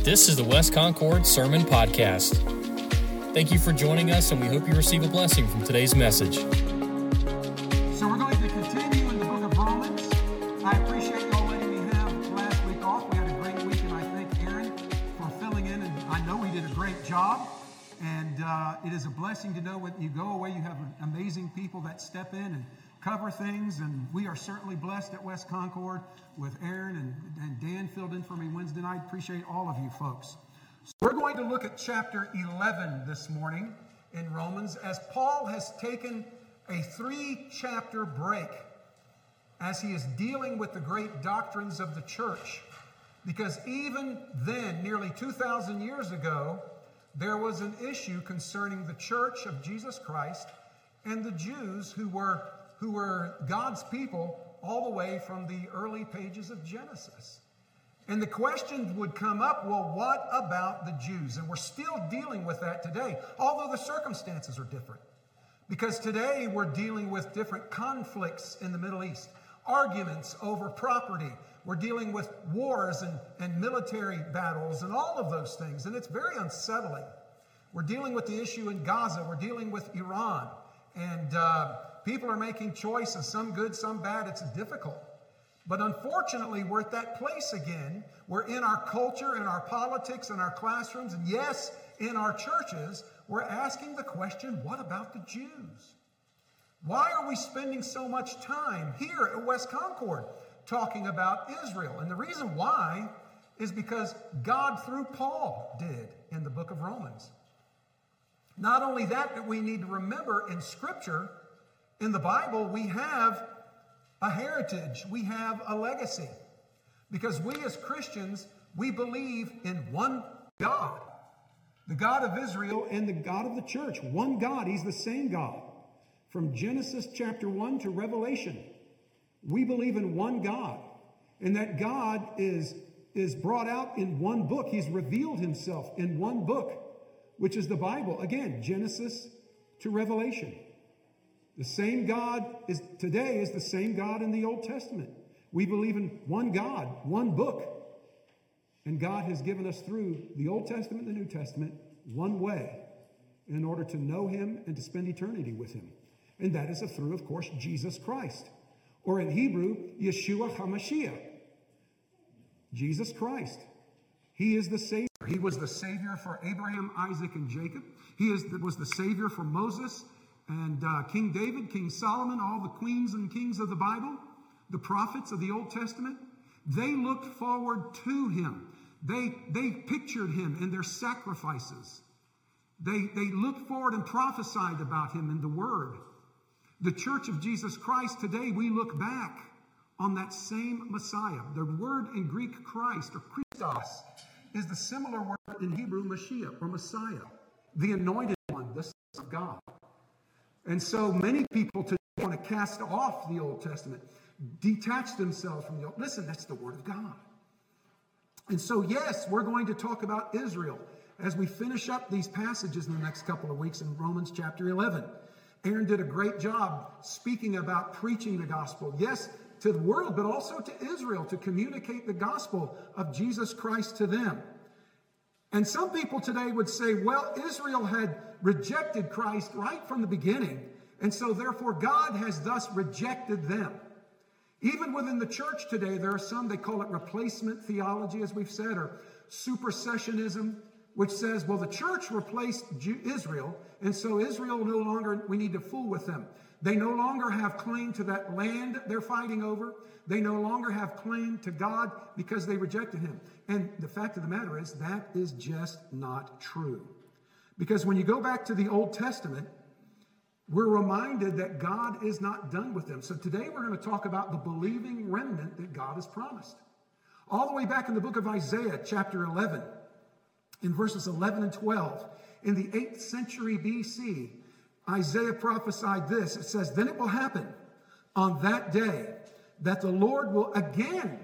This is the West Concord Sermon Podcast. Thank you for joining us, and we hope you receive a blessing from today's message. So we're going to continue in the book of Romans. I appreciate y'all letting me have last week off. We had a great week, and I thank Aaron for filling in, and I know he did a great job. And it is a blessing to know when you go away, you have amazing people that step in and cover things, and we are certainly blessed at West Concord with Aaron and Dan filled in for me Wednesday night. Appreciate all of you folks. So we're going to look at chapter 11 this morning in Romans, as Paul has taken a 3-chapter break as he is dealing with the great doctrines of the church. Because even then, nearly 2,000 years ago, there was an issue concerning the church of Jesus Christ and the Jews who were God's people all the way from the early pages of Genesis. And the question would come up, well, what about the Jews? And we're still dealing with that today, although the circumstances are different. Because today we're dealing with different conflicts in the Middle East, arguments over property. We're dealing with wars and military battles and all of those things, and it's very unsettling. We're dealing with the issue in Gaza. We're dealing with Iran, and people are making choices, some good, some bad. It's difficult. But unfortunately, we're at that place again. We're in our culture, in our politics, in our classrooms, and yes, in our churches, we're asking the question, what about the Jews? Why are we spending so much time here at West Concord talking about Israel? And the reason why is because God, through Paul, did in the book of Romans. Not only that, but we need to remember in Scripture, in the Bible, we have a heritage, we have a legacy. Because we as Christians, we believe in one God. The God of Israel and the God of the church. One God, He's the same God. From Genesis chapter 1 to Revelation, we believe in one God. And that God is brought out in one book. He's revealed Himself in one book, which is the Bible. Again, Genesis to Revelation. The same God today is the same God in the Old Testament. We believe in one God, one book. And God has given us through the Old Testament and the New Testament one way in order to know Him and to spend eternity with Him. And that is through, of course, Jesus Christ. Or in Hebrew, Yeshua HaMashiach. Jesus Christ. He is the Savior. He was the Savior for Abraham, Isaac, and Jacob. He was the Savior for Moses and King David, King Solomon, all the queens and kings of the Bible, the prophets of the Old Testament. They looked forward to Him. They pictured Him in their sacrifices. They looked forward and prophesied about Him in the Word. The Church of Jesus Christ today, we look back on that same Messiah. The word in Greek, Christ, or Christos, is the similar word in Hebrew, Mashiach, or Messiah, the anointed one, the Son of God. And so many people today want to cast off the Old Testament, detach themselves from the Old. Listen, that's the Word of God. And so, yes, we're going to talk about Israel as we finish up these passages in the next couple of weeks in Romans chapter 11. Aaron did a great job speaking about preaching the gospel, yes, to the world, but also to Israel, to communicate the gospel of Jesus Christ to them. And some people today would say, well, Israel had rejected Christ right from the beginning, and so therefore God has thus rejected them. Even within the church today, there are some, they call it replacement theology, as we've said, or supersessionism, which says, well, the church replaced Israel, and so Israel no longer, we need to fool with them. They no longer have claim to that land they're fighting over. They no longer have claim to God because they rejected Him. And the fact of the matter is, that is just not true. Because when you go back to the Old Testament, we're reminded that God is not done with them. So today we're going to talk about the believing remnant that God has promised. All the way back in the book of Isaiah, chapter 11, in verses 11 and 12, in the 8th century BC, Isaiah prophesied this. It says, then it will happen on that day that the Lord will again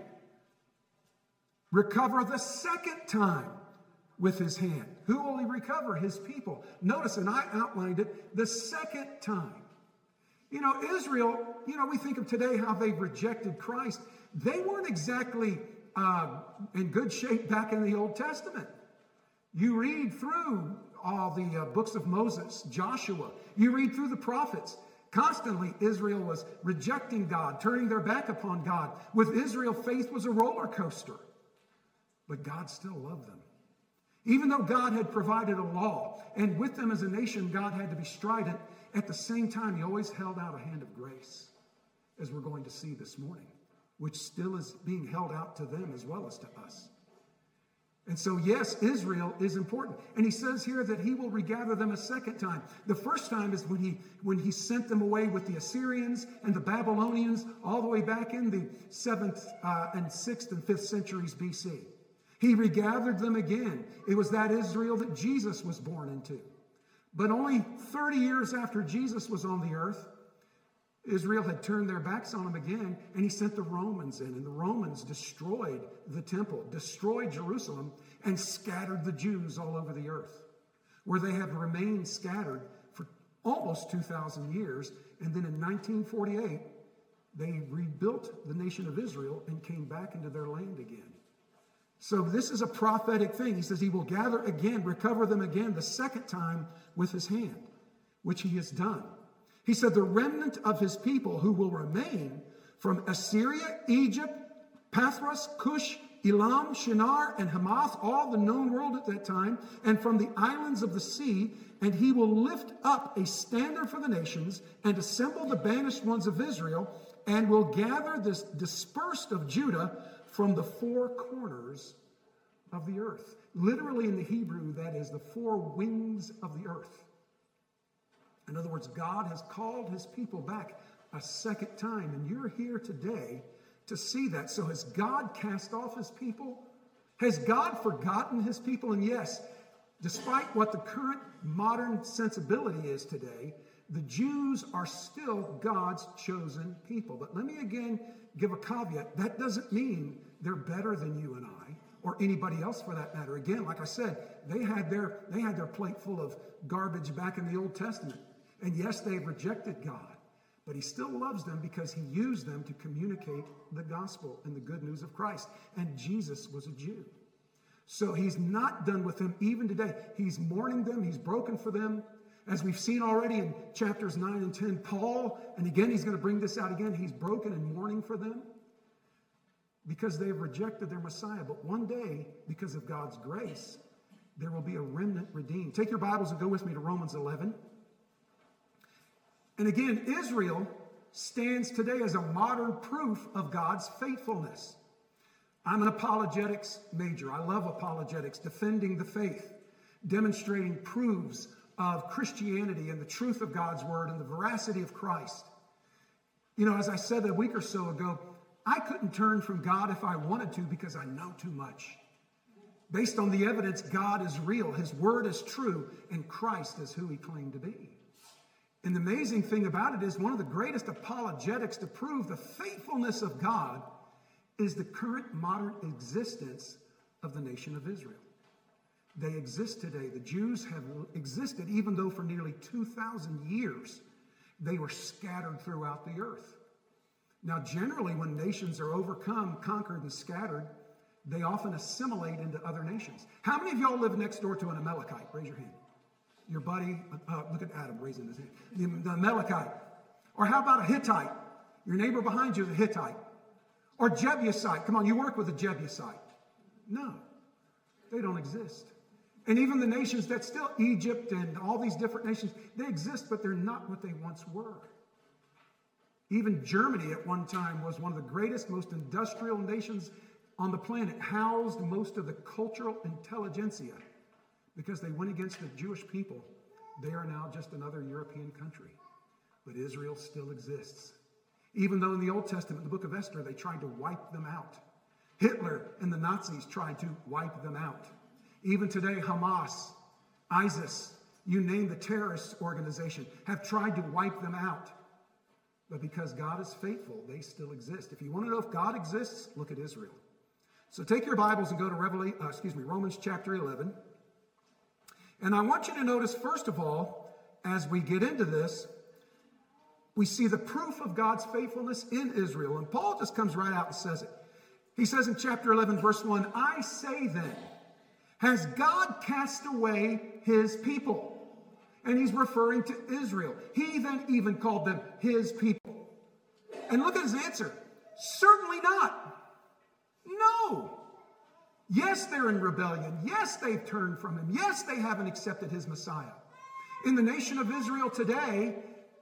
recover the second time with His hand. Who will He recover? His people. Notice, and I outlined it, the second time. You know, Israel, we think of today how they've rejected Christ. They weren't exactly in good shape back in the Old Testament. You read through all the books of Moses, Joshua. You read through the prophets. Constantly, Israel was rejecting God, turning their back upon God. With Israel, faith was a roller coaster. But God still loved them. Even though God had provided a law, and with them as a nation, God had to be strident, at the same time, he always held out a hand of grace, as we're going to see this morning, which still is being held out to them as well as to us. And so, yes, Israel is important. And he says here that he will regather them a second time. The first time is when he sent them away with the Assyrians and the Babylonians all the way back in the 7th and 6th and 5th centuries BC. He regathered them again. It was that Israel that Jesus was born into. But only 30 years after Jesus was on the earth, Israel had turned their backs on him again, and he sent the Romans in. And the Romans destroyed the temple, destroyed Jerusalem, and scattered the Jews all over the earth, where they have remained scattered for almost 2,000 years. And then in 1948, they rebuilt the nation of Israel and came back into their land again. So this is a prophetic thing. He says he will gather again, recover them again the second time with his hand, which he has done. He said the remnant of his people who will remain from Assyria, Egypt, Pathros, Cush, Elam, Shinar, and Hamath, all the known world at that time, and from the islands of the sea, and he will lift up a standard for the nations and assemble the banished ones of Israel, and will gather this dispersed of Judah from the four corners of the earth. Literally in the Hebrew, that is the four wings of the earth. In other words, God has called his people back a second time, and you're here today to see that. So has God cast off his people? Has God forgotten his people? And yes, despite what the current modern sensibility is today, the Jews are still God's chosen people. But let me again give a caveat. That doesn't mean they're better than you and I, or anybody else for that matter. Again, like I said, they had their plate full of garbage back in the Old Testament. And yes, they've rejected God, but he still loves them because he used them to communicate the gospel and the good news of Christ. And Jesus was a Jew. So he's not done with them even today. He's mourning them. He's broken for them. As we've seen already in chapters 9 and 10, Paul, and again, he's going to bring this out again, he's broken and mourning for them because they've rejected their Messiah. But one day, because of God's grace, there will be a remnant redeemed. Take your Bibles and go with me to Romans 11. And again, Israel stands today as a modern proof of God's faithfulness. I'm an apologetics major. I love apologetics, defending the faith, demonstrating proofs of Christianity and the truth of God's word and the veracity of Christ. You know, as I said a week or so ago, I couldn't turn from God if I wanted to because I know too much. Based on the evidence, God is real, his word is true, and Christ is who he claimed to be. And the amazing thing about it is one of the greatest apologetics to prove the faithfulness of God is the current modern existence of the nation of Israel. They exist today. The Jews have existed even though for nearly 2,000 years they were scattered throughout the earth. Now, generally, when nations are overcome, conquered, and scattered, they often assimilate into other nations. How many of y'all live next door to an Amalekite? Raise your hand. Your buddy, look at Adam raising his hand. The Amalekite. Or how about a Hittite? Your neighbor behind you is a Hittite. Or Jebusite. Come on, you work with a Jebusite. No, they don't exist. And even the nations that still, Egypt and all these different nations, they exist, but they're not what they once were. Even Germany at one time was one of the greatest, most industrial nations on the planet, housed most of the cultural intelligentsia. Because they went against the Jewish people, they are now just another European country. But Israel still exists. Even though in the Old Testament, the book of Esther, they tried to wipe them out. Hitler and the Nazis tried to wipe them out. Even today, Hamas, ISIS, you name the terrorist organization, have tried to wipe them out. But because God is faithful, they still exist. If you want to know if God exists, look at Israel. So take your Bibles and go to Romans chapter 11. And I want you to notice, first of all, as we get into this, we see the proof of God's faithfulness in Israel. And Paul just comes right out and says it. He says in chapter 11, verse 1, I say then, has God cast away his people? And he's referring to Israel. He then even called them his people. And look at his answer. Certainly not. No. Yes, they're in rebellion. Yes, they've turned from him. Yes, they haven't accepted his Messiah. In the nation of Israel today,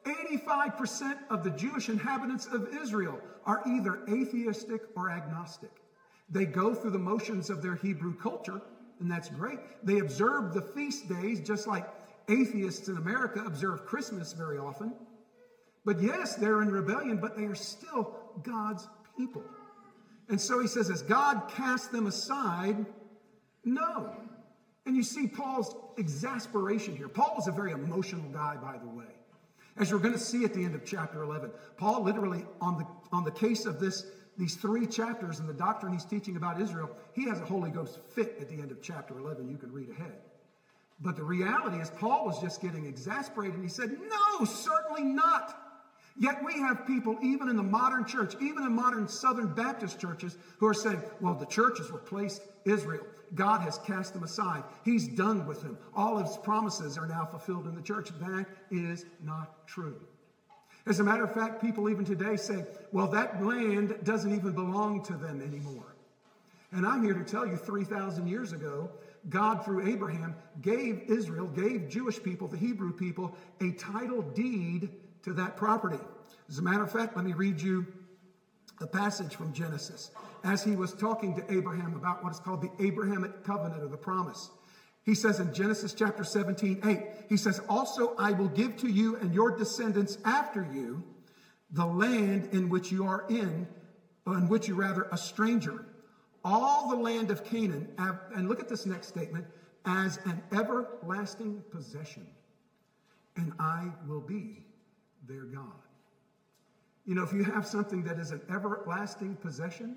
85% of the Jewish inhabitants of Israel are either atheistic or agnostic. They go through the motions of their Hebrew culture, and that's great. They observe the feast days just like atheists in America observe Christmas very often. But yes, they're in rebellion, but they are still God's people. And so he says, has God cast them aside? No. And you see Paul's exasperation here. Paul was a very emotional guy, by the way. As you're going to see at the end of chapter 11, Paul literally, on the case of these 3 chapters and the doctrine he's teaching about Israel, he has a Holy Ghost fit at the end of chapter 11. You can read ahead. But the reality is Paul was just getting exasperated. And he said, no, certainly not. Yet we have people, even in the modern church, even in modern Southern Baptist churches, who are saying, well, the church has replaced Israel. God has cast them aside. He's done with them. All of his promises are now fulfilled in the church. That is not true. As a matter of fact, people even today say, well, that land doesn't even belong to them anymore. And I'm here to tell you, 3,000 years ago, God, through Abraham, gave Israel, gave Jewish people, the Hebrew people, a title deed to that property. As a matter of fact, let me read you a passage from Genesis. As he was talking to Abraham about what is called the Abrahamic covenant or the promise. He says in Genesis chapter 17:8, he says, also I will give to you and your descendants after you the land in which you are in which you are a stranger. All the land of Canaan, and look at this next statement, as an everlasting possession, and I will be their God. You know, if you have something that is an everlasting possession,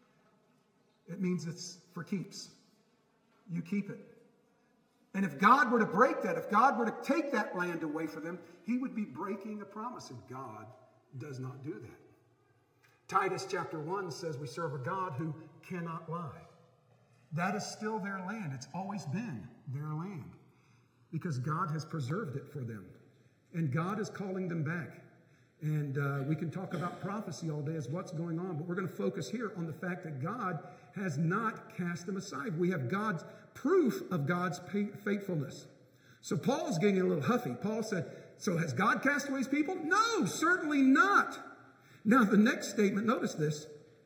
it means it's for keeps. You keep it. And if God were to break that, if God were to take that land away from them, he would be breaking a promise, and God does not do that. Titus chapter 1 says we serve a God who cannot lie. That is still their land. It's always been their land because God has preserved it for them. And God is calling them back. And we can talk about prophecy all day as what's going on, but we're going to focus here on the fact that God has not cast them aside. We have God's proof of God's faithfulness. So Paul's getting a little huffy. Paul said, so has God cast away his people? No, certainly not. Now the next statement, notice this.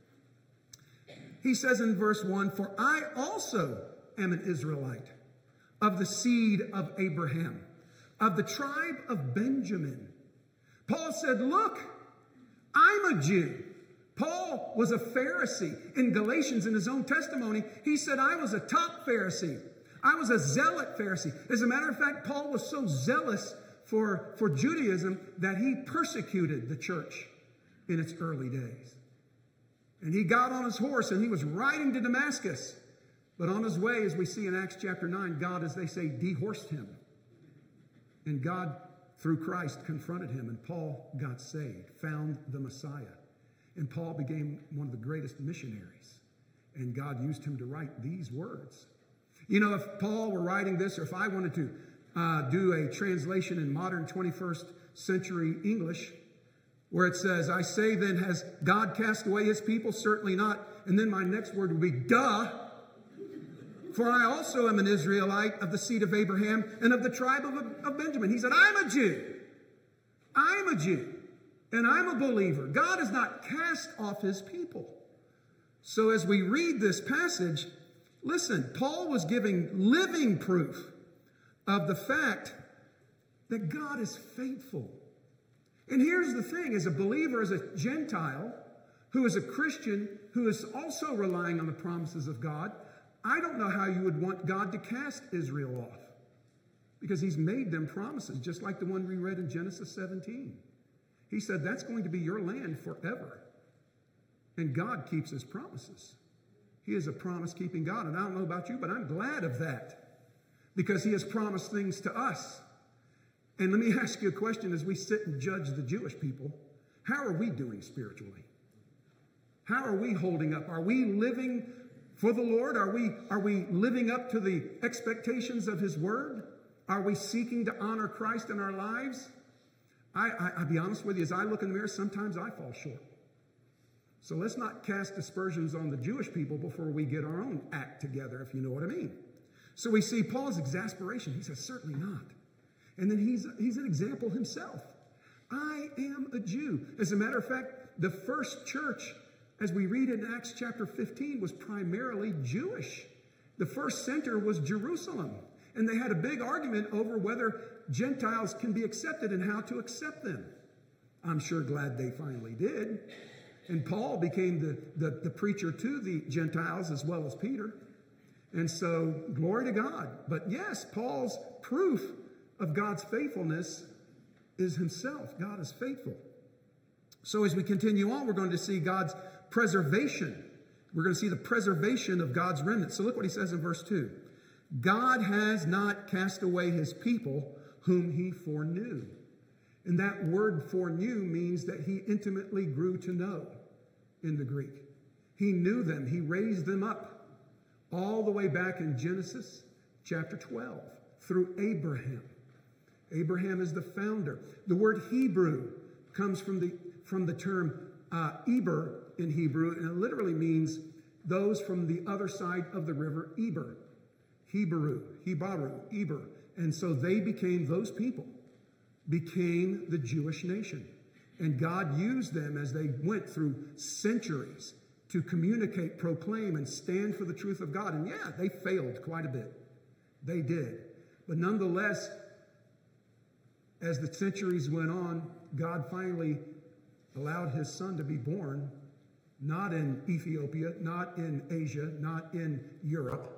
He says in verse 1, for I also am an Israelite of the seed of Abraham, of the tribe of Benjamin. Paul said, look, I'm a Jew. Paul was a Pharisee. In Galatians, in his own testimony, he said, I was a top Pharisee. I was a zealot Pharisee. As a matter of fact, Paul was so zealous for Judaism that he persecuted the church in its early days. And he got on his horse and he was riding to Damascus. But on his way, as we see in Acts chapter 9, God, as they say, dehorsed him. And God, through Christ, confronted him. And Paul got saved, found the Messiah. And Paul became one of the greatest missionaries. And God used him to write these words. You know, if Paul were writing this, or if I wanted to do a translation in modern 21st century English, where it says, I say then, has God cast away his people? Certainly not. And then my next word would be, duh. For I also am an Israelite of the seed of Abraham and of the tribe of Benjamin. He said, I'm a Jew. I'm a Jew. And I'm a believer. God has not cast off his people. So as we read this passage, listen, Paul was giving living proof of the fact that God is faithful. And here's the thing, as a believer, as a Gentile, who is a Christian, who is also relying on the promises of God, I don't know how you would want God to cast Israel off. Because he's made them promises, just like the one we read in Genesis 17. He said, that's going to be your land forever. And God keeps his promises. He is a promise-keeping God. And I don't know about you, but I'm glad of that. Because he has promised things to us. And let me ask you a question as we sit and judge the Jewish people. How are we doing spiritually? How are we holding up? Are we living for the Lord? Are we living up to the expectations of His Word? Are we seeking to honor Christ in our lives? I'll be honest with you, as I look in the mirror, sometimes I fall short. So let's not cast aspersions on the Jewish people before we get our own act together, if you know what I mean. So we see Paul's exasperation. He says, certainly not. And then he's an example himself. I am a Jew. As a matter of fact, the first church, as we read in Acts chapter 15, was primarily Jewish. The first center was Jerusalem. And they had a big argument over whether Gentiles can be accepted and how to accept them. I'm sure glad they finally did. And Paul became the preacher to the Gentiles as well as Peter. And so, glory to God. But yes, Paul's proof of God's faithfulness is himself. God is faithful. So as we continue on, we're going to see God's preservation. We're going to see the preservation of God's remnant. So look what he says in verse 2. God has not cast away his people whom he foreknew. And that word foreknew means that he intimately grew to know in the Greek. He knew them. He raised them up all the way back in Genesis chapter 12 through Abraham. Abraham is the founder. The word Hebrew comes from the term Eber in Hebrew, and it literally means those from the other side of the river Eber. Hebrew, Eber. And so they became, those people became the Jewish nation. And God used them as they went through centuries to communicate, proclaim, and stand for the truth of God. And yeah, they failed quite a bit. They did. But nonetheless, as the centuries went on, God finally allowed his son to be born, not in Ethiopia, not in Asia, not in Europe,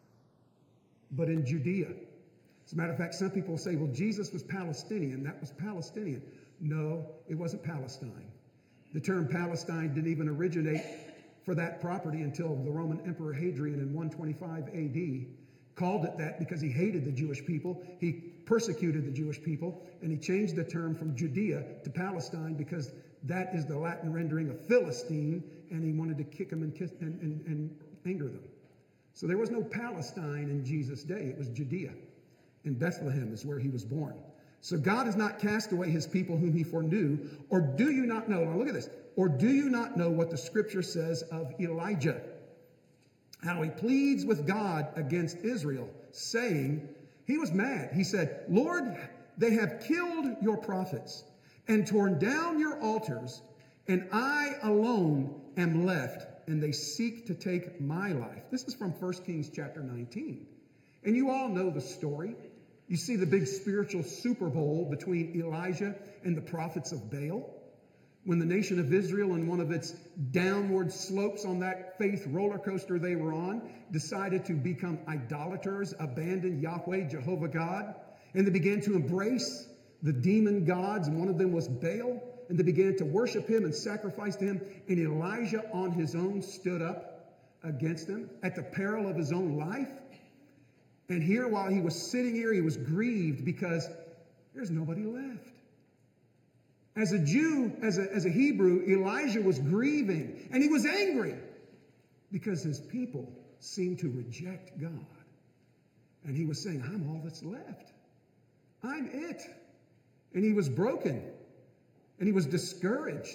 but in Judea. As a matter of fact, some people say, well, Jesus was Palestinian. That was Palestinian. No, it wasn't Palestine. The term Palestine didn't even originate for that property until the Roman Emperor Hadrian in 125 AD called it that because he hated the Jewish people. He persecuted the Jewish people, and he changed the term from Judea to Palestine because that is the Latin rendering of Philistine, and he wanted to kick them and anger them. So there was no Palestine in Jesus' day. It was Judea. In Bethlehem is where he was born. So God has not cast away his people whom he foreknew. Or do you not know? Now look at this. Or do you not know what the scripture says of Elijah? How he pleads with God against Israel, saying, he was mad. He said, Lord, they have killed your prophets and torn down your altars, and I alone am left, and they seek to take my life. This is from 1 Kings chapter 19. And you all know the story. You see the big spiritual Super Bowl between Elijah and the prophets of Baal. When the nation of Israel, in one of its downward slopes on that faith roller coaster they were on, decided to become idolaters, abandon Yahweh, Jehovah God, and they began to embrace the demon gods, and one of them was Baal, and they began to worship him and sacrifice to him, and Elijah on his own stood up against them at the peril of his own life. And here, while he was sitting here, he was grieved because there's nobody left. As a Jew, as a Hebrew, Elijah was grieving, and he was angry because his people seemed to reject God. And he was saying, I'm all that's left. I'm it. And he was broken, and he was discouraged.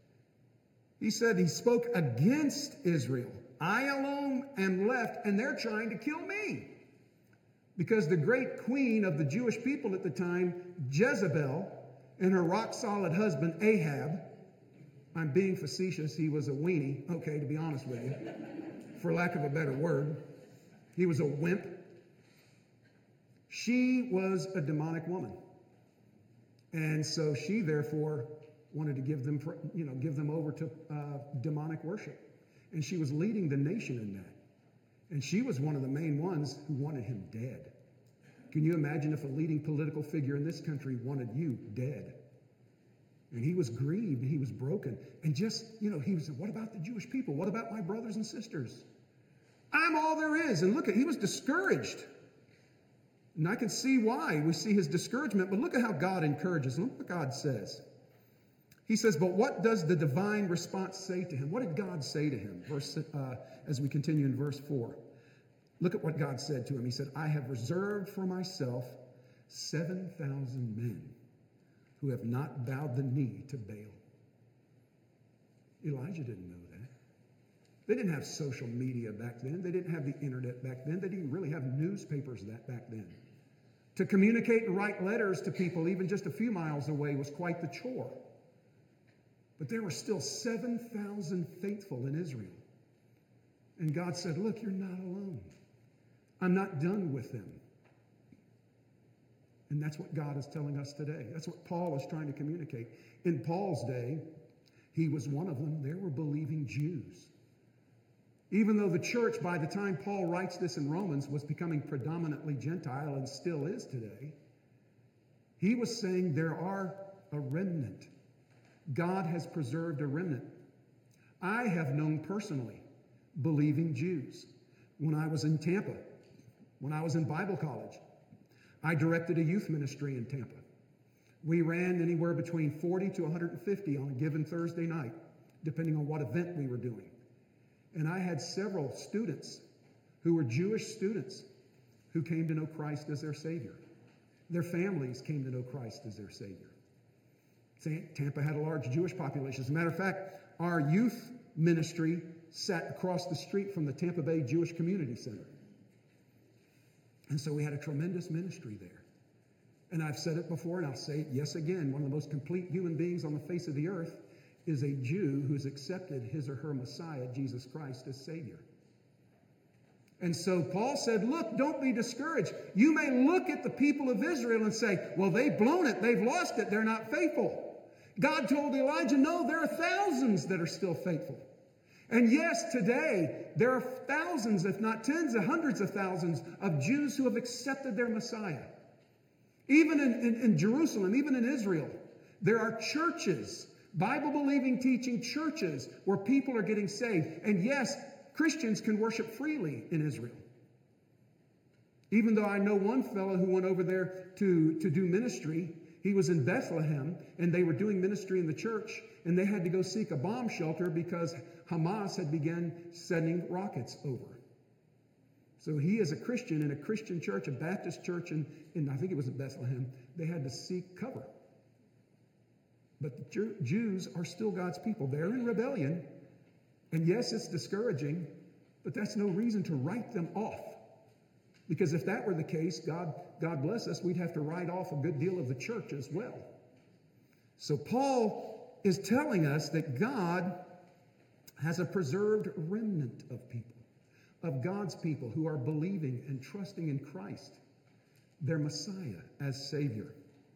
He said he spoke against Israel. I alone am left, and they're trying to kill me. Because the great queen of the Jewish people at the time, Jezebel, and her rock-solid husband, Ahab, I'm being facetious, he was a weenie, okay, to be honest with you, for lack of a better word. He was a wimp. She was a demonic woman. And so she, therefore, wanted to give them over to demonic worship. And she was leading the nation in that. And she was one of the main ones who wanted him dead. Can you imagine if a leading political figure in this country wanted you dead? And he was grieved, and he was broken. And just, he was, what about the Jewish people? What about my brothers and sisters? I'm all there is. And look, he was discouraged. And I can see why we see his discouragement. But look at how God encourages. Look what God says. He says, but what does the divine response say to him? What did God say to him? As we continue in verse 4. Look at what God said to him. He said, I have reserved for myself 7,000 men who have not bowed the knee to Baal. Elijah didn't know that. They didn't have social media back then. They didn't have the internet back then. They didn't really have newspapers back then. To communicate and write letters to people even just a few miles away was quite the chore. But there were still 7,000 faithful in Israel. And God said, look, you're not alone. I'm not done with them. And that's what God is telling us today. That's what Paul is trying to communicate. In Paul's day, he was one of them. There were believing Jews. Even though the church, by the time Paul writes this in Romans, was becoming predominantly Gentile and still is today, he was saying there are a remnant. God has preserved a remnant. I have known personally believing Jews. When I was in Tampa, when I was in Bible college, I directed a youth ministry in Tampa. We ran anywhere between 40 to 150 on a given Thursday night, depending on what event we were doing. And I had several students who were Jewish students who came to know Christ as their Savior. Their families came to know Christ as their Savior. Tampa had a large Jewish population. As a matter of fact, our youth ministry sat across the street from the Tampa Bay Jewish Community Center. And so we had a tremendous ministry there. And I've said it before, and I'll say it yes again. One of the most complete human beings on the face of the earth is a Jew who's accepted his or her Messiah, Jesus Christ, as Savior. And so Paul said, look, don't be discouraged. You may look at the people of Israel and say, well, they've blown it. They've lost it. They're not faithful. God told Elijah, no, there are thousands that are still faithful. And yes, today, there are thousands, if not tens of hundreds of thousands of Jews who have accepted their Messiah. Even in Jerusalem, even in Israel, there are churches, Bible-believing, teaching churches where people are getting saved. And yes, Christians can worship freely in Israel. Even though I know one fellow who went over there to do ministry. He was in Bethlehem, and they were doing ministry in the church, and they had to go seek a bomb shelter because Hamas had begun sending rockets over. So he, as a Christian in a Christian church, a Baptist church in I think it was in Bethlehem, they had to seek cover. But the Jews are still God's people. They're in rebellion, and yes, it's discouraging, but that's no reason to write them off. Because if that were the case, God bless us, we'd have to write off a good deal of the church as well. So Paul is telling us that God has a preserved remnant of people, of God's people who are believing and trusting in Christ, their Messiah as Savior.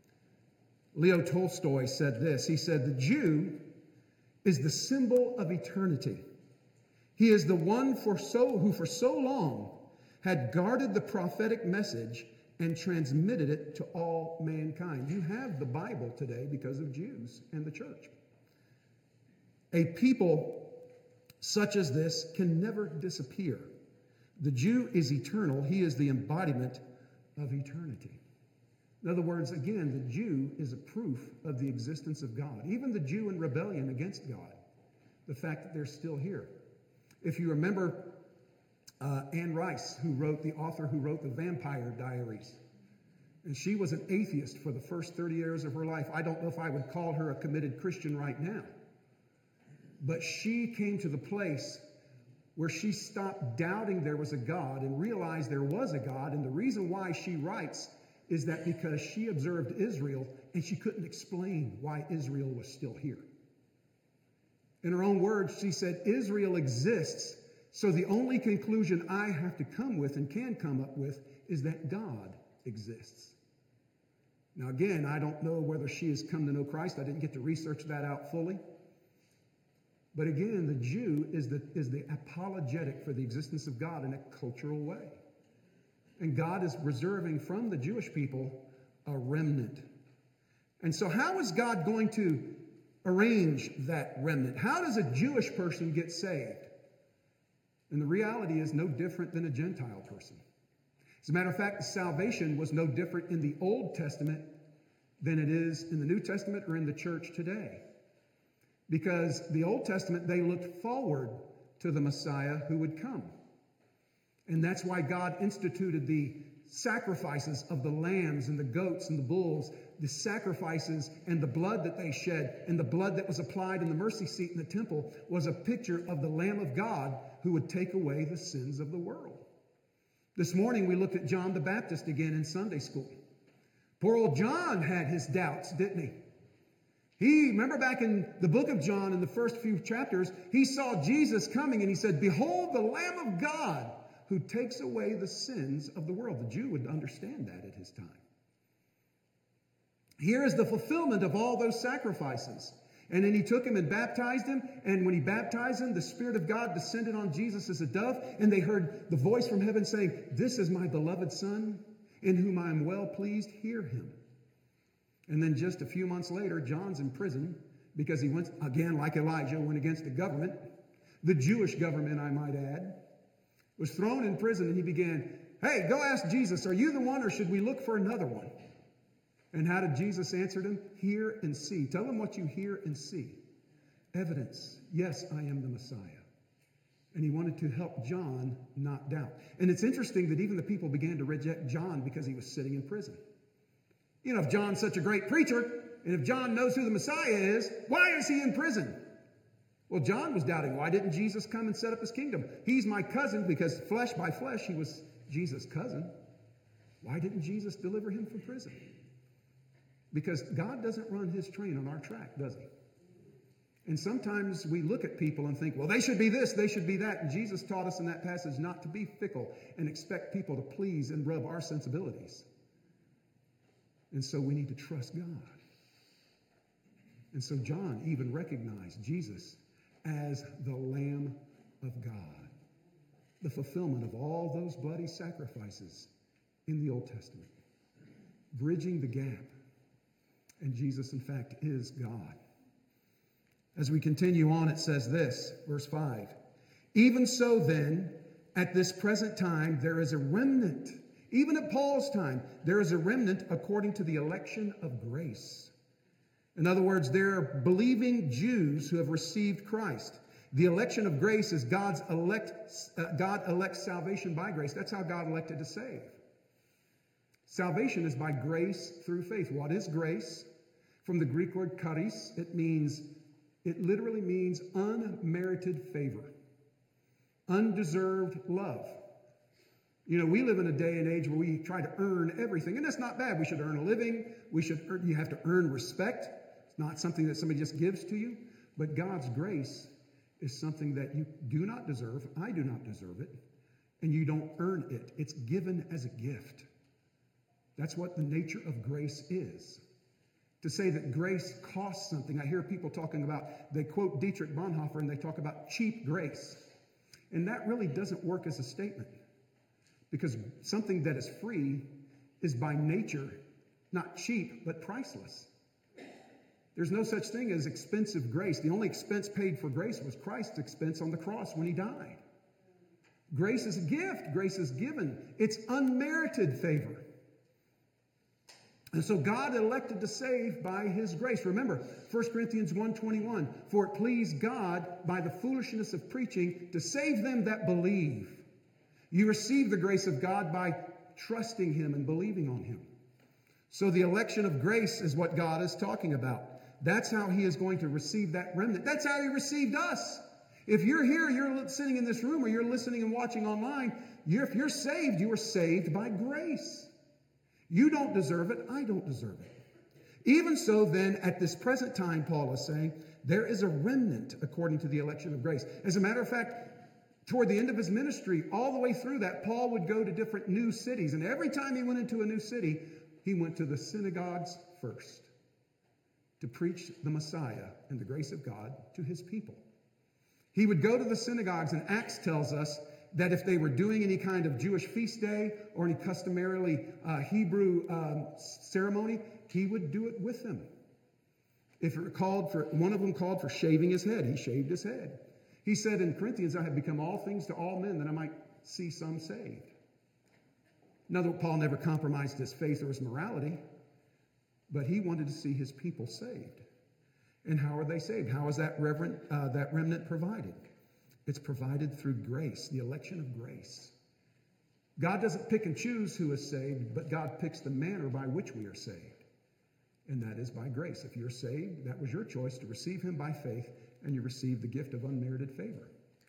Leo Tolstoy said this. He said, the Jew is the symbol of eternity. He is the one who for so long had guarded the prophetic message and transmitted it to all mankind. You have the Bible today because of Jews and the church. A people such as this can never disappear. The Jew is eternal. He is the embodiment of eternity. In other words, again, the Jew is a proof of the existence of God. Even the Jew in rebellion against God, the fact that they're still here. If you remember Anne Rice, the author who wrote the Vampire Diaries. And she was an atheist for the first 30 years of her life. I don't know if I would call her a committed Christian right now. But she came to the place where she stopped doubting there was a God and realized there was a God. And the reason why she writes is that because she observed Israel and she couldn't explain why Israel was still here. In her own words, she said, Israel exists. So the only conclusion I have to come with and can come up with is that God exists. Now again, I don't know whether she has come to know Christ. I didn't get to research that out fully. But again, the Jew is the apologetic for the existence of God in a cultural way. And God is reserving from the Jewish people a remnant. And so how is God going to arrange that remnant? How does a Jewish person get saved? And the reality is no different than a Gentile person. As a matter of fact, salvation was no different in the Old Testament than it is in the New Testament or in the church today. because the Old Testament, they looked forward to the Messiah who would come. And that's why God instituted the sacrifices of the lambs and the goats and the bulls, the sacrifices and the blood that they shed and the blood that was applied in the mercy seat in the temple was a picture of the Lamb of God who would take away the sins of the world. This morning we looked at John the Baptist again in Sunday school. Poor old John had his doubts, didn't he? Remember back in the book of John in the first few chapters, he saw Jesus coming and he said, "Behold the Lamb of God who takes away the sins of the world." The Jew would understand that at his time. Here is the fulfillment of all those sacrifices. And then he took him and baptized him. And when he baptized him, the Spirit of God descended on Jesus as a dove. And they heard the voice from heaven saying, "This is my beloved Son, in whom I am well pleased. Hear him." And then just a few months later, John's in prison because he went, again, like Elijah, went against the government, the Jewish government, I might add, was thrown in prison, and he began, "Hey, go ask Jesus, are you the one or should we look for another one?" And how did Jesus answer him? "Hear and see." Tell them what you hear and see. Evidence. Yes, I am the Messiah. And he wanted to help John not doubt. And it's interesting that even the people began to reject John because he was sitting in prison. You know, if John's such a great preacher, and if John knows who the Messiah is, why is he in prison? Well, John was doubting, why didn't Jesus come and set up his kingdom? He's my cousin, because flesh by flesh, he was Jesus' cousin. Why didn't Jesus deliver him from prison? Because God doesn't run his train on our track, does he? And sometimes we look at people and think, well, they should be this, they should be that. And Jesus taught us in that passage not to be fickle and expect people to please and rub our sensibilities. And so we need to trust God. And so John even recognized Jesus as the Lamb of God, the fulfillment of all those bloody sacrifices in the Old Testament, bridging the gap. And Jesus, in fact, is God. As we continue on, it says this, verse 5, "Even so then, at this present time, there is a remnant." Even at Paul's time, there is a remnant according to the election of grace. In other words, there are believing Jews who have received Christ. The election of grace is God elects salvation by grace. That's how God elected to save. Salvation is by grace through faith. What is grace? From the Greek word charis, it literally means unmerited favor, undeserved love. You know, we live in a day and age where we try to earn everything, and that's not bad. We should earn a living. You have to earn respect. It's not something that somebody just gives to you. But God's grace is something that you do not deserve. I do not deserve it. And you don't earn it. It's given as a gift. That's what the nature of grace is. To say that grace costs something. I hear people talking about, they quote Dietrich Bonhoeffer, and they talk about cheap grace. And that really doesn't work as a statement. Because something that is free is by nature not cheap, but priceless. There's no such thing as expensive grace. The only expense paid for grace was Christ's expense on the cross when he died. Grace is a gift. Grace is given. It's unmerited favor. And so God elected to save by his grace. Remember, 1 Corinthians 1:21, "For it pleased God by the foolishness of preaching to save them that believe." You receive the grace of God by trusting him and believing on him. So the election of grace is what God is talking about. That's how he is going to receive that remnant. That's how he received us. If you're here, you're sitting in this room, or you're listening and watching online, if you're saved, you are saved by grace. You don't deserve it. I don't deserve it. Even so, then, at this present time, Paul is saying, there is a remnant according to the election of grace. As a matter of fact, toward the end of his ministry, all the way through that, Paul would go to different new cities. And every time he went into a new city, he went to the synagogues first to preach the Messiah and the grace of God to his people. He would go to the synagogues, and Acts tells us that if they were doing any kind of Jewish feast day or any customarily Hebrew ceremony, he would do it with them. If it called for, one of them called for shaving his head, he shaved his head. He said in Corinthians, "I have become all things to all men that I might see some saved." In other words, Paul never compromised his faith or his morality, but he wanted to see his people saved. And how are they saved? How is that remnant provided? It's provided through grace, the election of grace. God doesn't pick and choose who is saved, but God picks the manner by which we are saved. And that is by grace. If you're saved, that was your choice to receive him by faith, and you receive the gift of unmerited favor.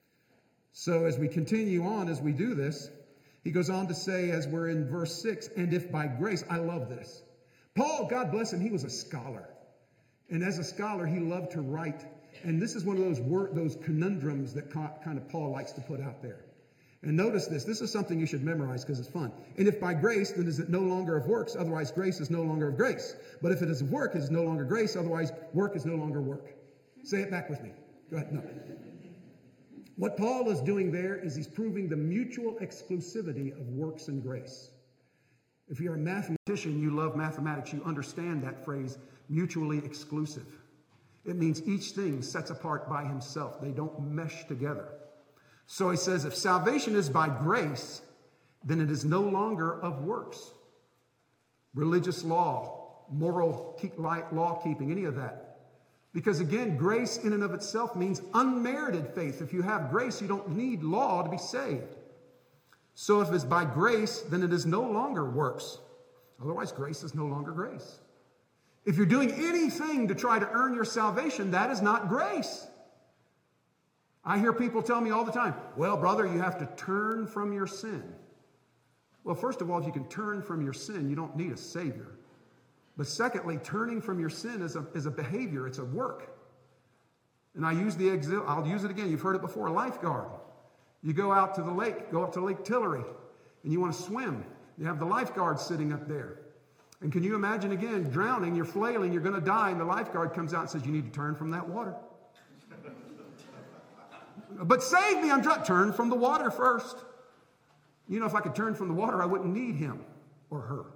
So as we continue on, as we do this, he goes on to say, as we're in verse 6, and if by grace, I love this. Paul, God bless him, he was a scholar. And as a scholar, he loved to write. And this is one of those conundrums that kind of Paul likes to put out there. And notice this. This is something you should memorize because it's fun. And if by grace, then is it no longer of works, otherwise grace is no longer of grace. But if it is of work, it is no longer grace, otherwise work is no longer work. Say it back with me. Go ahead. No. What Paul is doing there is he's proving the mutual exclusivity of works and grace. If you're a mathematician, you love mathematics, you understand that phrase, mutually exclusive. It means each thing sets apart by himself. They don't mesh together. So he says, if salvation is by grace, then it is no longer of works. Religious law, moral law keeping, any of that. Because again, grace in and of itself means unmerited faith. If you have grace, you don't need law to be saved. So if it's by grace, then it is no longer works. Otherwise, grace is no longer grace. If you're doing anything to try to earn your salvation, that is not grace. I hear people tell me all the time, well, brother, you have to turn from your sin. Well, first of all, if you can turn from your sin, you don't need a Savior. But secondly, turning from your sin is a behavior. It's a work. And I'll use it again. You've heard it before. A lifeguard. You go out to the lake, go up to Lake Tillery, and you want to swim. You have the lifeguard sitting up there. And can you imagine again, drowning, you're flailing, you're going to die, and the lifeguard comes out and says, you need to turn from that water. But save me, I'm drunk. Turn from the water first. You know, if I could turn from the water, I wouldn't need him or her.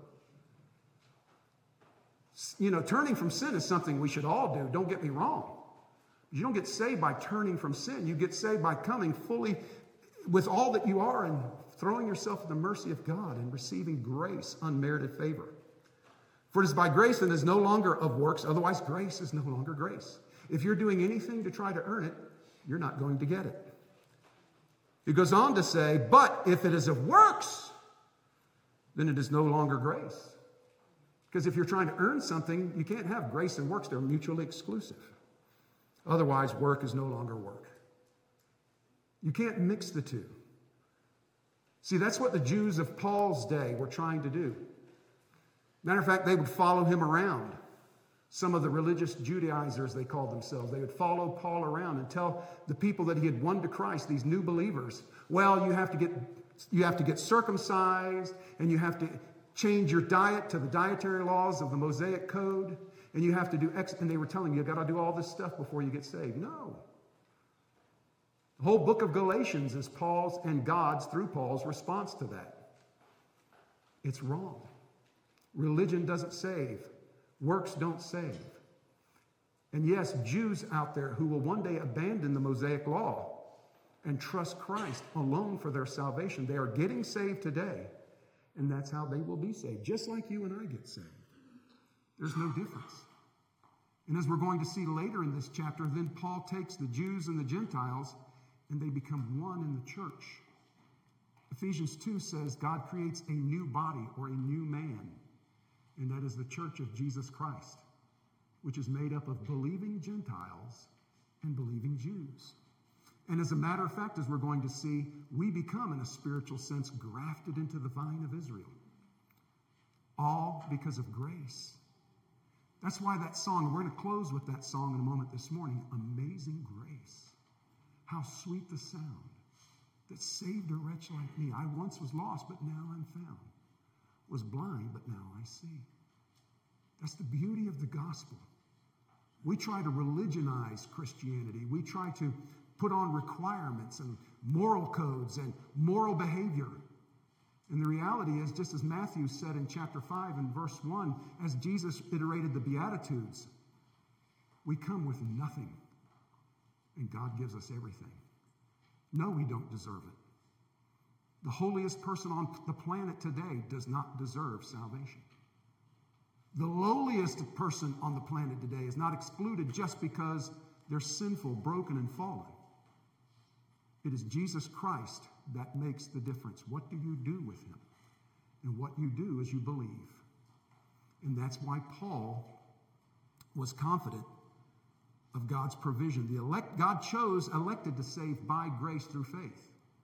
You know, turning from sin is something we should all do. Don't get me wrong. You don't get saved by turning from sin. You get saved by coming fully with all that you are and throwing yourself at the mercy of God and receiving grace, unmerited favor. For it is by grace and is no longer of works. Otherwise, grace is no longer grace. If you're doing anything to try to earn it, you're not going to get it. He goes on to say, but if it is of works, then it is no longer grace. Because if you're trying to earn something, you can't have grace and works. They're mutually exclusive. Otherwise, work is no longer work. You can't mix the two. See, that's what the Jews of Paul's day were trying to do. Matter of fact, they would follow him around. Some of the religious Judaizers, they called themselves. They would follow Paul around and tell the people that he had won to Christ, these new believers, well, you have to get circumcised, and you have to change your diet to the dietary laws of the Mosaic Code, and you have to do X, and they were telling you, you've got to do all this stuff before you get saved. No. The whole book of Galatians is Paul's and God's, through Paul's, response to that. It's wrong. Religion doesn't save. Works don't save. And yes, Jews out there who will one day abandon the Mosaic law and trust Christ alone for their salvation, they are getting saved today, and that's how they will be saved, just like you and I get saved. There's no difference. And as we're going to see later in this chapter, then Paul takes the Jews and the Gentiles, and they become one in the church. Ephesians 2 says God creates a new body or a new man, and that is the church of Jesus Christ, which is made up of believing Gentiles and believing Jews. And as a matter of fact, as we're going to see, we become, in a spiritual sense, grafted into the vine of Israel. All because of grace. That's why that song, we're going to close with that song in a moment this morning, Amazing Grace. How sweet the sound that saved a wretch like me. I once was lost, but now I'm found. Was blind, but now I see. That's the beauty of the gospel. We try to religionize Christianity. We try to put on requirements and moral codes and moral behavior. And the reality is, just as Matthew said in chapter 5 and verse 1, as Jesus iterated the Beatitudes, we come with nothing, and God gives us everything. No, we don't deserve it. The holiest person on the planet today does not deserve salvation. The lowliest person on the planet today is not excluded just because they're sinful, broken, and fallen. It is Jesus Christ that makes the difference. What do you do with him? And what you do is you believe. And that's why Paul was confident of God's provision. God chose elected to save by grace through faith.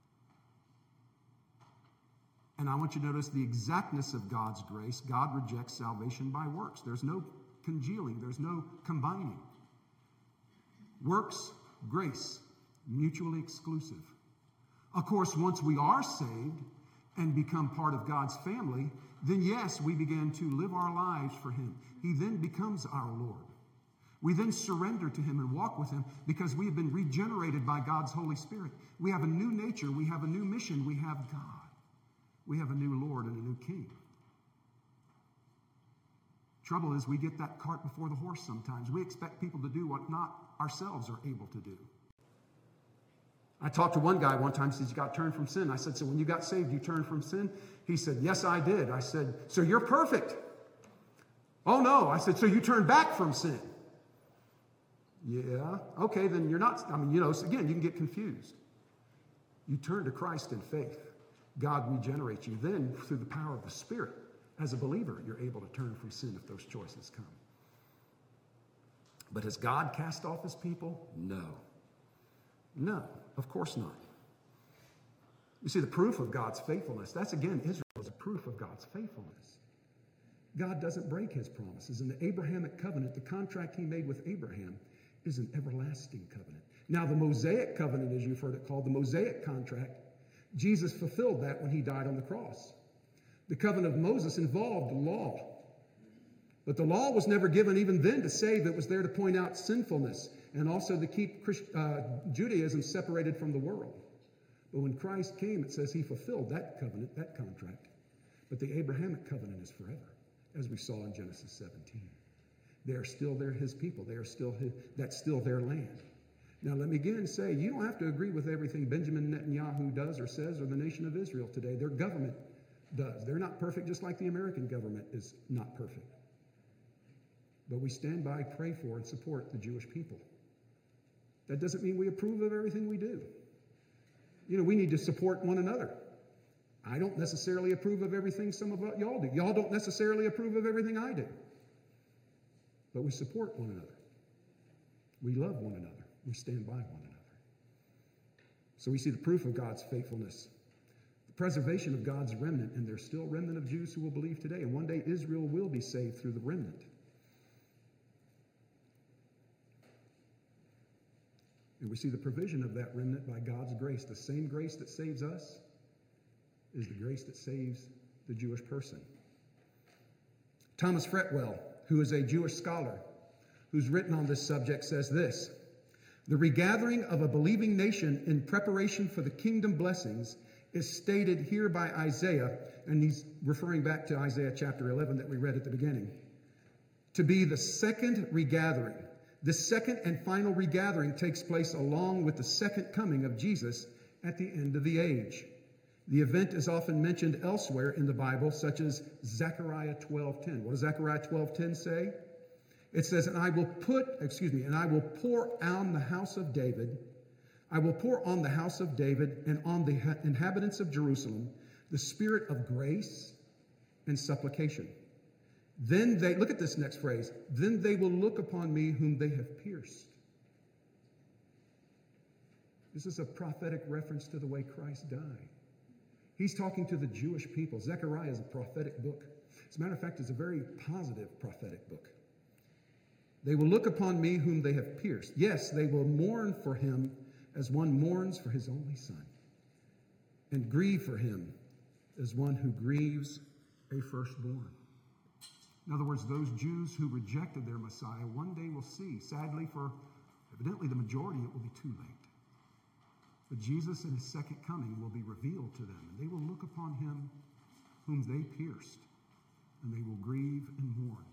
And I want you to notice the exactness of God's grace. God rejects salvation by works. There's no congealing. There's no combining. Works, grace, mutually exclusive. Of course, once we are saved and become part of God's family, then yes, we begin to live our lives for him. He then becomes our Lord. We then surrender to him and walk with him because we have been regenerated by God's Holy Spirit. We have a new nature. We have a new mission. We have God. We have a new Lord and a new King. Trouble is we get that cart before the horse sometimes. We expect people to do what not ourselves are able to do. I talked to one guy one time, he said, you got to turn from sin. I said, so when you got saved, you turned from sin? He said, yes, I did. I said, so you're perfect? Oh, no. I said, so you turned back from sin? Yeah. Okay, then you're not. So again, you can get confused. You turn to Christ in faith. God regenerates you. Then, through the power of the Spirit, as a believer, you're able to turn from sin if those choices come. But has God cast off his people? No. No, of course not. You see, the proof of God's faithfulness, that's again, Israel is a proof of God's faithfulness. God doesn't break his promises. In the Abrahamic covenant, the contract he made with Abraham is an everlasting covenant. Now, the Mosaic covenant, as you've heard it called, the Mosaic contract, Jesus fulfilled that when he died on the cross. The covenant of Moses involved law. But the law was never given even then to save. It was there to point out sinfulness and also to keep Judaism separated from the world. But when Christ came, it says he fulfilled that covenant, that contract. But the Abrahamic covenant is forever, as we saw in Genesis 17. They are still his people. They are still that's still their land. Now, let me again say, you don't have to agree with everything Benjamin Netanyahu does or says or the nation of Israel today. Their government does. They're not perfect, just like the American government is not perfect. But we stand by, pray for, and support the Jewish people. That doesn't mean we approve of everything we do. We need to support one another. I don't necessarily approve of everything some of y'all do. Y'all don't necessarily approve of everything I do. But we support one another. We love one another. We stand by one another. So we see the proof of God's faithfulness. The preservation of God's remnant, and there's still a remnant of Jews who will believe today. And one day Israel will be saved through the remnant. And we see the provision of that remnant by God's grace. The same grace that saves us is the grace that saves the Jewish person. Thomas Fretwell, who is a Jewish scholar who's written on this subject, says this: the regathering of a believing nation in preparation for the kingdom blessings is stated here by Isaiah, and he's referring back to Isaiah chapter 11 that we read at the beginning, to be the second regathering. The second and final regathering takes place along with the second coming of Jesus at the end of the age. The event is often mentioned elsewhere in the Bible, such as Zechariah 12:10. What does Zechariah 12:10 say? It says, and I will pour on the house of David. I will pour on the house of David and on the inhabitants of Jerusalem the spirit of grace and supplication. Then they, look at this next phrase, then they will look upon me whom they have pierced. This is a prophetic reference to the way Christ died. He's talking to the Jewish people. Zechariah is a prophetic book. As a matter of fact, it's a very positive prophetic book. They will look upon me whom they have pierced. Yes, they will mourn for him as one mourns for his only son, and grieve for him as one who grieves a firstborn. In other words, those Jews who rejected their Messiah one day will see. Sadly, for evidently the majority, it will be too late. But Jesus in his second coming will be revealed to them, and they will look upon him whom they pierced, and they will grieve and mourn.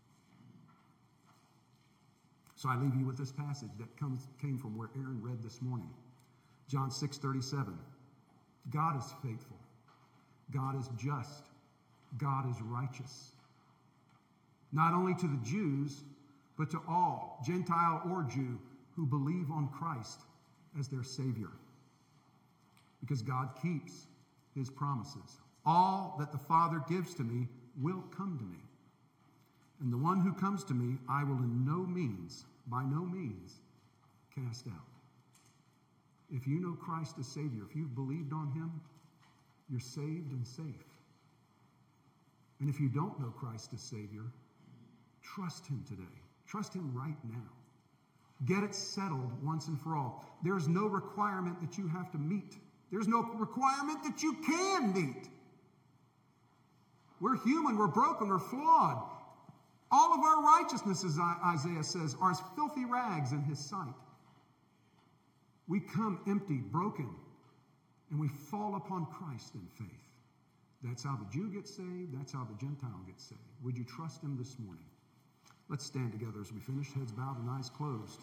So I leave you with this passage that came from where Aaron read this morning. John 6:37. God is faithful. God is just. God is righteous. not only to the Jews, but to all, Gentile or Jew, who believe on Christ as their Savior. Because God keeps his promises. All that the Father gives to me will come to me. And the one who comes to me, I will by no means, cast out. If you know Christ as Savior, if you've believed on him, you're saved and safe. And if you don't know Christ as Savior, trust him today. Trust him right now. Get it settled once and for all. There's no requirement that you have to meet. There's no requirement that you can meet. We're human, we're broken, we're flawed. All of our righteousnesses, Isaiah says, are as filthy rags in his sight. We come empty, broken, and we fall upon Christ in faith. That's how the Jew gets saved. That's how the Gentile gets saved. Would you trust him this morning? Let's stand together as we finish, heads bowed and eyes closed.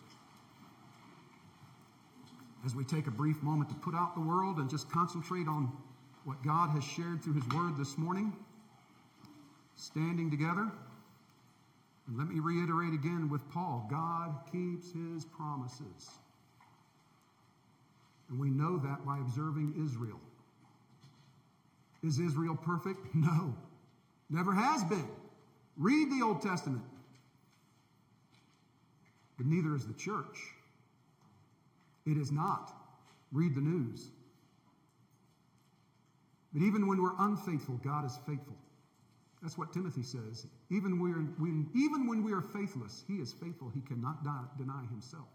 As we take a brief moment to put out the world and just concentrate on what God has shared through his word this morning. Standing together. And let me reiterate again with Paul, God keeps his promises. And we know that by observing Israel. Is Israel perfect? No. Never has been. Read the Old Testament. But neither is the church. It is not. Read the news. But even when we're unfaithful, God is faithful. That's what Timothy says. Even when we are faithless, he is faithful. He cannot deny himself.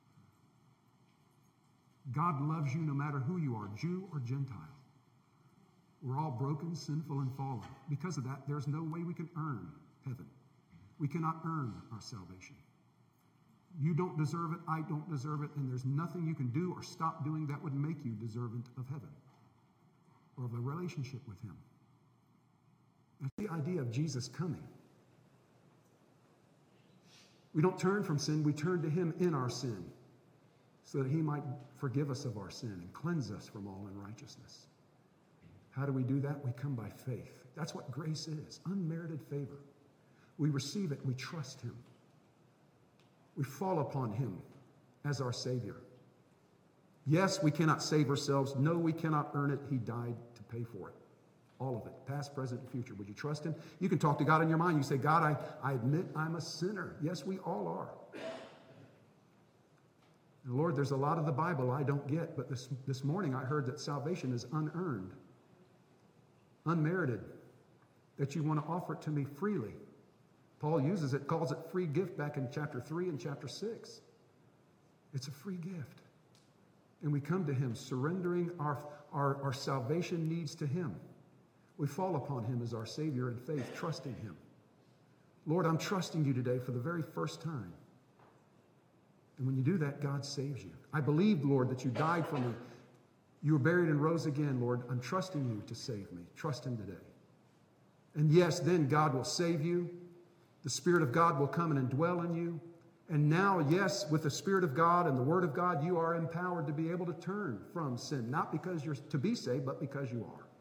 God loves you no matter who you are, Jew or Gentile. We're all broken, sinful, and fallen. Because of that, there's no way we can earn heaven. We cannot earn our salvation. You don't deserve it, I don't deserve it, and there's nothing you can do or stop doing that would make you deserving of heaven or of a relationship with him. That's the idea of Jesus coming. We don't turn from sin, we turn to him in our sin so that he might forgive us of our sin and cleanse us from all unrighteousness. How do we do that? We come by faith. That's what grace is, unmerited favor. We receive it, we trust him. We fall upon him as our Savior. Yes, we cannot save ourselves. No, we cannot earn it. He died to pay for it. All of it, past, present, and future. Would you trust him? You can talk to God in your mind. You say, God, I admit I'm a sinner. Yes, we all are. And Lord, there's a lot of the Bible I don't get, but this morning I heard that salvation is unearned, unmerited, that you want to offer it to me freely. Paul uses it, calls it free gift back in chapter 3 and chapter 6. It's a free gift. And we come to him surrendering our salvation needs to him. We fall upon him as our Savior in faith, trusting him. Lord, I'm trusting you today for the very first time. And when you do that, God saves you. I believe, Lord, that you died for me. You were buried and rose again, Lord. I'm trusting you to save me. Trust him today. And yes, then God will save you. The Spirit of God will come and indwell in you. And now, yes, with the Spirit of God and the Word of God, you are empowered to be able to turn from sin. Not because you're to be saved, but because you are.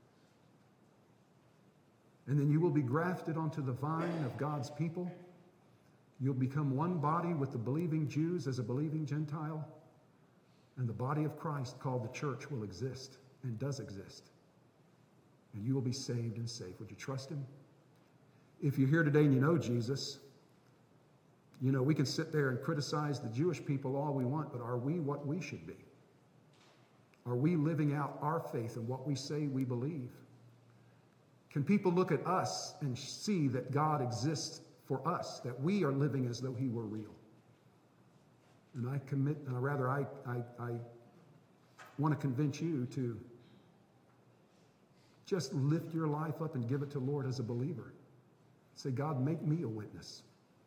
And then you will be grafted onto the vine of God's people. You'll become one body with the believing Jews as a believing Gentile. And the body of Christ called the church will exist and does exist. And you will be saved and safe. Would you trust him? If you're here today and you know Jesus, you know, we can sit there and criticize the Jewish people all we want, but are we what we should be? Are we living out our faith in what we say we believe? Can people look at us and see that God exists for us, that we are living as though he were real? And I want to convince you to just lift your life up and give it to the Lord as a believer. Say, God, make me a witness.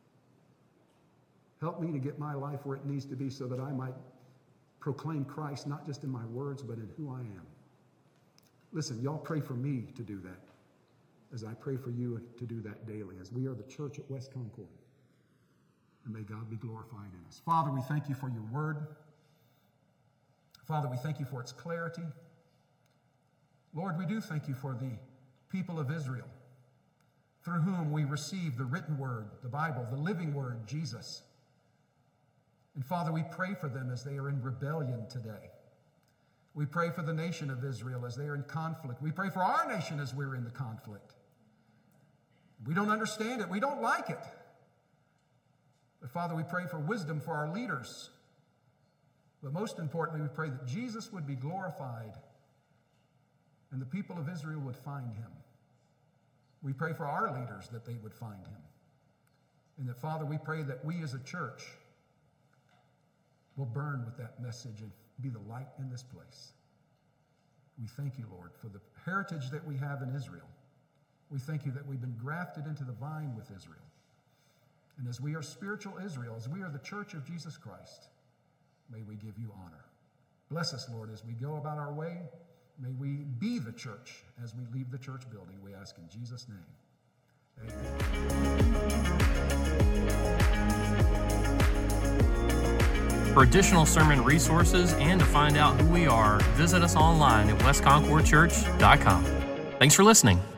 Help me to get my life where it needs to be so that I might proclaim Christ, not just in my words, but in who I am. Listen, y'all pray for me to do that, as I pray for you to do that daily, as we are the church at West Concord. And may God be glorified in us. Father, we thank you for your word. Father, we thank you for its clarity. Lord, we do thank you for the people of Israel. through whom we receive the written word, the Bible, the living word, Jesus. And Father, we pray for them as they are in rebellion today. We pray for the nation of Israel as they are in conflict. We pray for our nation as we're in the conflict. We don't understand it. We don't like it. But Father, we pray for wisdom for our leaders. But most importantly, we pray that Jesus would be glorified and the people of Israel would find him. We pray for our leaders that they would find him. And that, Father, we pray that we as a church will burn with that message and be the light in this place. We thank you, Lord, for the heritage that we have in Israel. We thank you that we've been grafted into the vine with Israel. And as we are spiritual Israel, as we are the church of Jesus Christ, may we give you honor. Bless us, Lord, as we go about our way. May we be the church as we leave the church building. We ask in Jesus' name. Amen. For additional sermon resources and to find out who we are, visit us online at westconcordchurch.com. Thanks for listening.